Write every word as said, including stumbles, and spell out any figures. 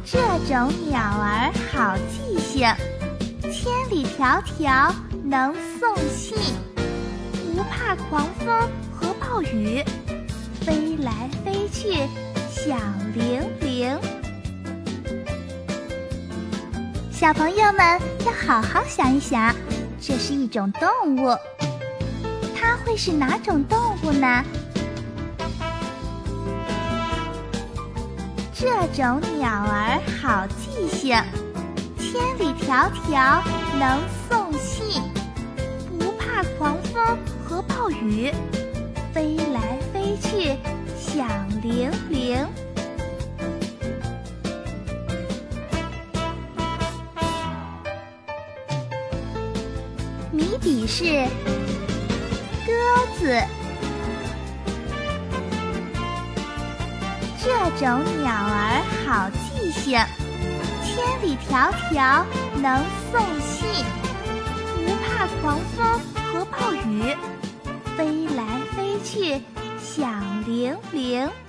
这种鸟儿好记性，千里迢迢能送信，不怕狂风和暴雨，飞来飞去响铃铃。小朋友们要好好想一想，这是一种动物，它会是哪种动物呢？这种鸟儿好记性，千里迢迢能送信，不怕狂风和暴雨，飞来飞去响铃铃。谜底是鸽子。这种鸟儿好记性，千里迢迢能送信，不怕狂风和暴雨，飞来飞去响铃铃。